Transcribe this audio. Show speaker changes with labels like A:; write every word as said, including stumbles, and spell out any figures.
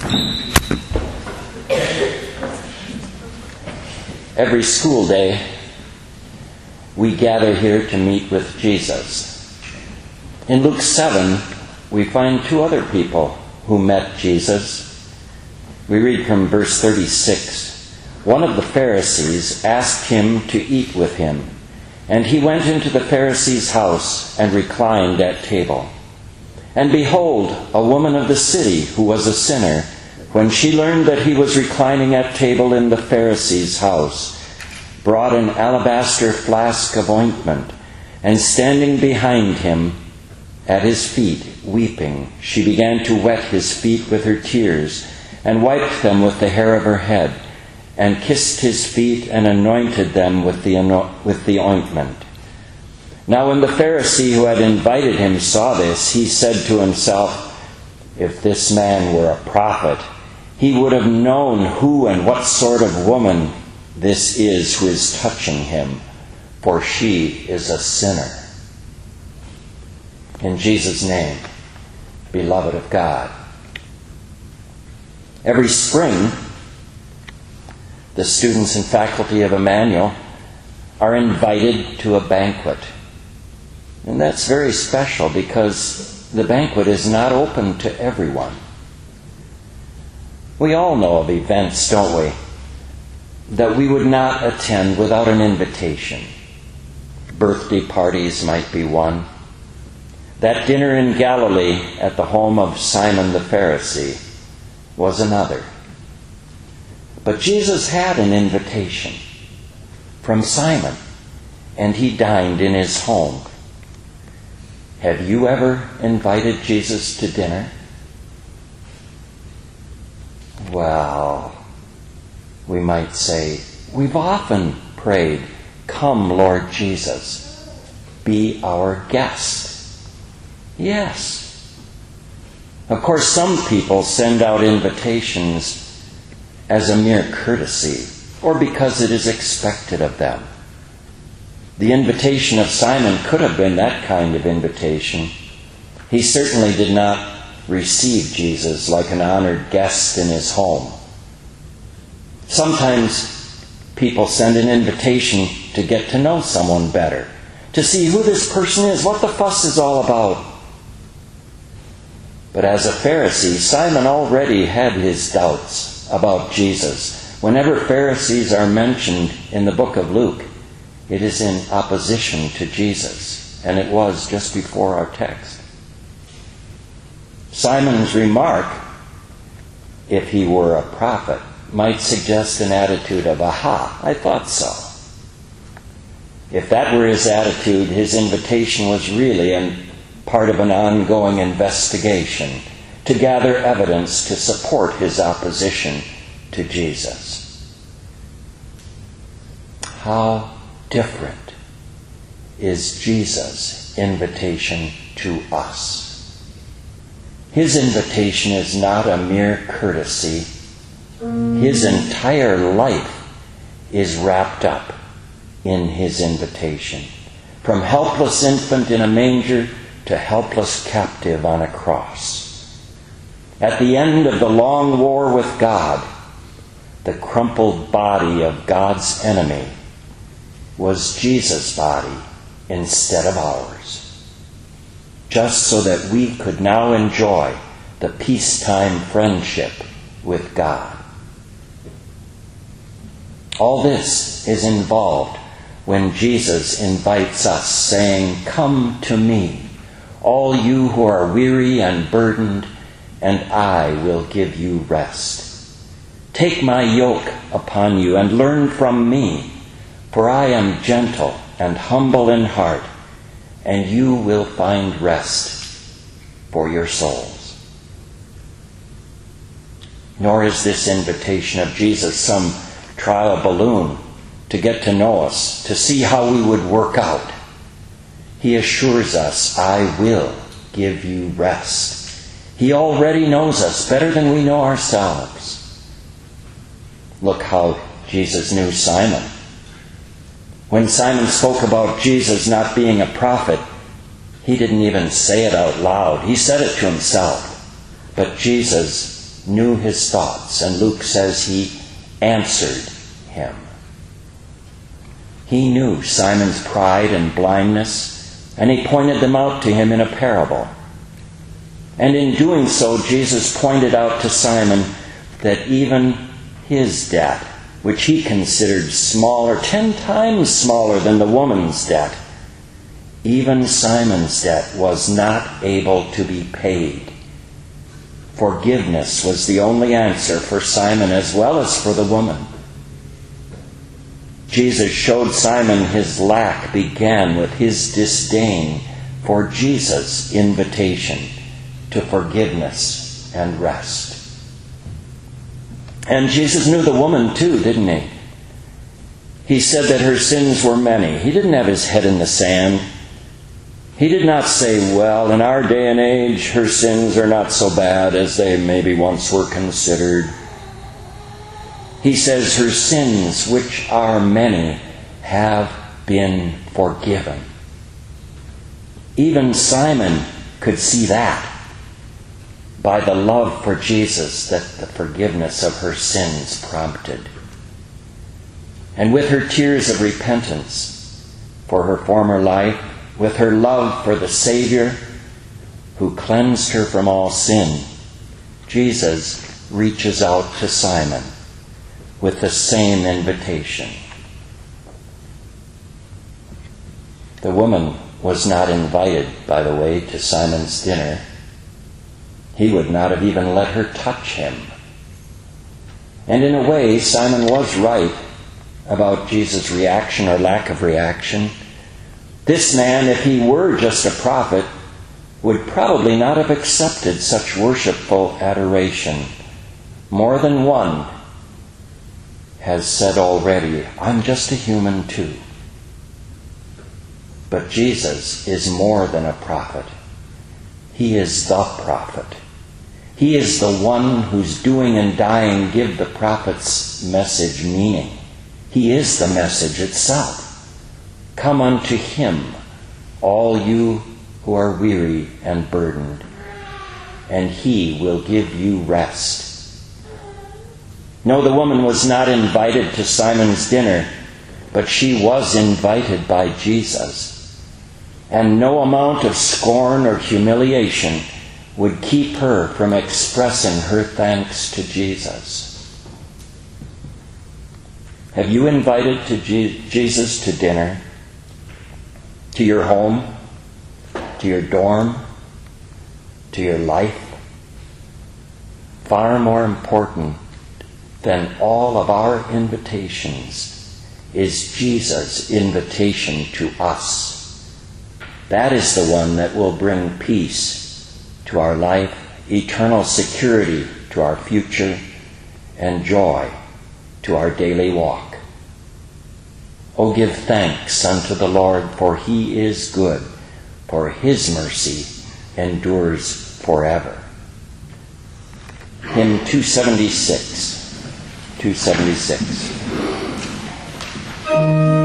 A: Every school day, we gather here to meet with Jesus. In Luke seven, we find two other people who met Jesus. We read from verse thirty-six. One of the Pharisees asked him to eat with him, and he went into the Pharisee's house and reclined at table. And behold, a woman of the city who was a sinner, when she learned that he was reclining at table in the Pharisee's house, brought an alabaster flask of ointment, and standing behind him at his feet, weeping, she began to wet his feet with her tears, and wiped them with the hair of her head, and kissed his feet and anointed them with the, with the ointment. Now when the Pharisee who had invited him saw this, he said to himself, "If this man were a prophet, he would have known who and what sort of woman this is who is touching him, for she is a sinner." In Jesus' name, beloved of God. Every spring, the students and faculty of Emmanuel are invited to a banquet. And that's very special because the banquet is not open to everyone. We all know of events, don't we, that we would not attend without an invitation. Birthday parties might be one. That dinner in Galilee at the home of Simon the Pharisee was another. But Jesus had an invitation from Simon, and he dined in his home. Have you ever invited Jesus to dinner? Well, we might say, we've often prayed, "Come, Lord Jesus, be our guest." Yes. Of course, some people send out invitations as a mere courtesy, or because it is expected of them. The invitation of Simon could have been that kind of invitation. He certainly did not receive Jesus like an honored guest in his home. Sometimes people send an invitation to get to know someone better, to see who this person is, what the fuss is all about. But as a Pharisee, Simon already had his doubts about Jesus. Whenever Pharisees are mentioned in the book of Luke, it is in opposition to Jesus, and it was just before our text. Simon's remark, if he were a prophet, might suggest an attitude of, "Aha, I thought so." If that were his attitude, his invitation was really an, part of an ongoing investigation to gather evidence to support his opposition to Jesus. How different is Jesus' invitation to us. His invitation is not a mere courtesy. His entire life is wrapped up in his invitation. From helpless infant in a manger to helpless captive on a cross. At the end of the long war with God, the crumpled body of God's enemy was Jesus' body instead of ours, just so that we could now enjoy the peacetime friendship with God. All this is involved when Jesus invites us, saying, "Come to me, all you who are weary and burdened, and I will give you rest. Take my yoke upon you and learn from me, for I am gentle and humble in heart, and you will find rest for your souls." Nor is this invitation of Jesus some trial balloon to get to know us, to see how we would work out. He assures us, "I will give you rest." He already knows us better than we know ourselves. Look how Jesus knew Simon. When Simon spoke about Jesus not being a prophet, he didn't even say it out loud. He said it to himself. But Jesus knew his thoughts, and Luke says he answered him. He knew Simon's pride and blindness, and he pointed them out to him in a parable. And in doing so, Jesus pointed out to Simon that even his debt, which he considered smaller, ten times smaller than the woman's debt, even Simon's debt was not able to be paid. Forgiveness was the only answer for Simon as well as for the woman. Jesus showed Simon his lack began with his disdain for Jesus' invitation to forgiveness and rest. And Jesus knew the woman too, didn't he? He said that her sins were many. He didn't have his head in the sand. He did not say, well, in our day and age, her sins are not so bad as they maybe once were considered. He says her sins, which are many, have been forgiven. Even Simon could see that by the love for Jesus that the forgiveness of her sins prompted. And with her tears of repentance for her former life, with her love for the Savior who cleansed her from all sin, Jesus reaches out to Simon with the same invitation. The woman was not invited, by the way, to Simon's dinner. He would not have even let her touch him. And in a way, Simon was right about Jesus' reaction or lack of reaction. This man, if he were just a prophet, would probably not have accepted such worshipful adoration. More than one has said already, I'm just a human too. But Jesus is more than a prophet. He is the prophet. He is the one whose doing and dying give the prophet's message meaning. He is the message itself. Come unto him, all you who are weary and burdened, and he will give you rest. No, the woman was not invited to Simon's dinner, but she was invited by Jesus. And no amount of scorn or humiliation would keep her from expressing her thanks to Jesus. Have you invited to Je- Jesus to dinner? To your home? To your dorm? To your life? Far more important than all of our invitations is Jesus' invitation to us. That is the one that will bring peace to our life, eternal security to our future, and joy to our daily walk. Oh, give thanks unto the Lord, for he is good, for his mercy endures forever. Hymn two seventy-six. two seventy-six.